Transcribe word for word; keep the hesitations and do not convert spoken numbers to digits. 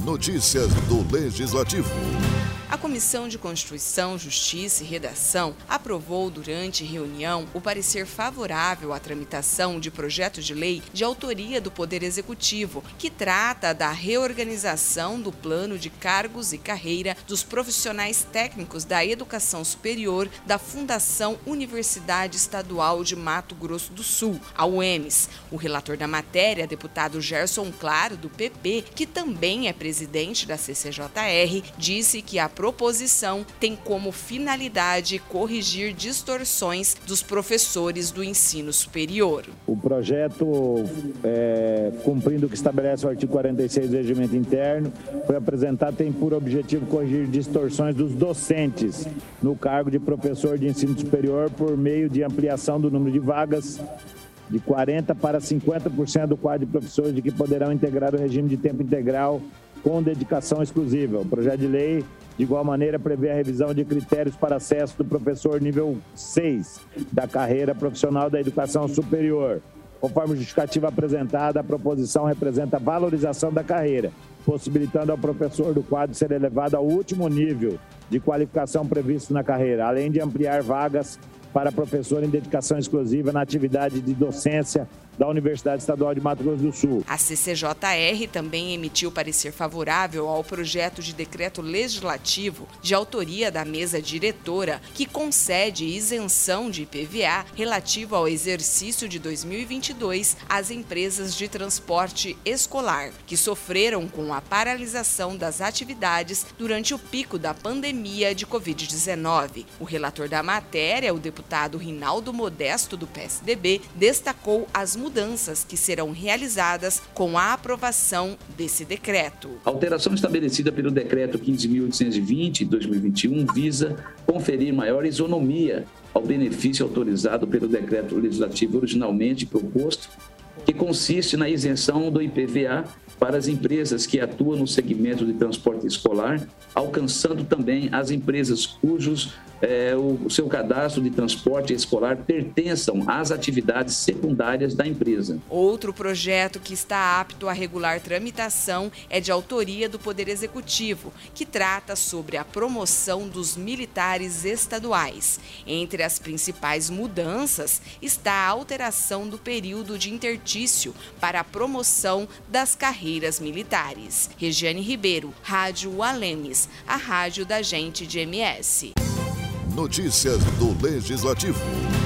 Notícias do Legislativo. A Comissão de Constituição, Justiça e Redação aprovou durante reunião o parecer favorável à tramitação de projeto de lei de autoria do Poder Executivo, que trata da reorganização do plano de cargos e carreira dos profissionais técnicos da educação superior da Fundação Universidade Estadual de Mato Grosso do Sul, a U E M S. O relator da matéria, deputado Gerson Claro, do P P, que também é presidente da C C J R, disse que a proposição tem como finalidade corrigir distorções dos professores do ensino superior. O projeto, é, cumprindo o que estabelece o artigo quarenta e seis do Regimento Interno, foi apresentado, tem por objetivo corrigir distorções dos docentes no cargo de professor de ensino superior por meio de ampliação do número de vagas de quarenta por cento para cinquenta por cento do quadro de professores de que poderão integrar o regime de tempo integral com dedicação exclusiva. O projeto de lei, de igual maneira, prevê a revisão de critérios para acesso do professor nível seis da carreira profissional da educação superior. Conforme justificativa apresentada, a proposição representa a valorização da carreira, possibilitando ao professor do quadro ser elevado ao último nível de qualificação previsto na carreira, além de ampliar vagas para professor em dedicação exclusiva na atividade de docência da Universidade Estadual de Mato Grosso do Sul. A C C J R também emitiu parecer favorável ao projeto de decreto legislativo de autoria da mesa diretora, que concede isenção de I P V A relativo ao exercício de dois mil e vinte e dois às empresas de transporte escolar, que sofreram com a paralisação das atividades durante o pico da pandemia de covid dezenove. O relator da matéria, o deputado Rinaldo Modesto, do P S D B, destacou as mudanças que serão realizadas com a aprovação desse decreto. A alteração estabelecida pelo decreto quinze mil oitocentos e vinte de dois mil e vinte e um visa conferir maior isonomia ao benefício autorizado pelo decreto legislativo originalmente proposto, que consiste na isenção do I P V A para as empresas que atuam no segmento de transporte escolar, alcançando também as empresas cujos é, o seu cadastro de transporte escolar pertençam às atividades secundárias da empresa. Outro projeto que está apto a regular tramitação é de autoria do Poder Executivo, que trata sobre a promoção dos militares estaduais. Entre as principais mudanças está a alteração do período de intertício para a promoção das carreiras militares. Regiane Ribeiro, Rádio Alemes, a rádio da gente de M S. Notícias do Legislativo.